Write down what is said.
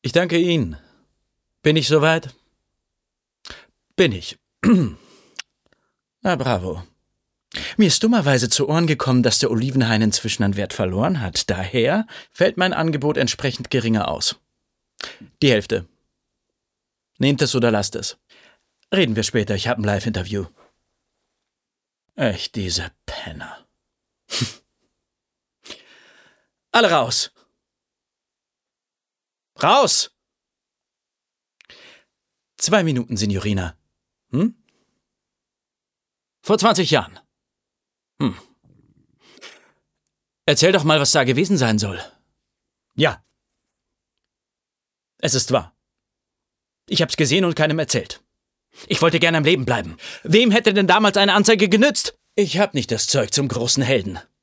Ich danke Ihnen. Bin ich soweit? Bin ich. Bravo. Mir ist dummerweise zu Ohren gekommen, dass der Olivenhain inzwischen an Wert verloren hat. Daher fällt mein Angebot entsprechend geringer aus. Die Hälfte. Nehmt es oder lasst es. Reden wir später, ich habe ein Live-Interview. Echt, diese Penner. Alle raus! Raus! 2 Minuten, Signorina. Vor 20 Jahren. Erzähl doch mal, was da gewesen sein soll. Ja. Es ist wahr. Ich hab's gesehen und keinem erzählt. Ich wollte gerne am Leben bleiben. Wem hätte denn damals eine Anzeige genützt? Ich hab nicht das Zeug zum großen Helden.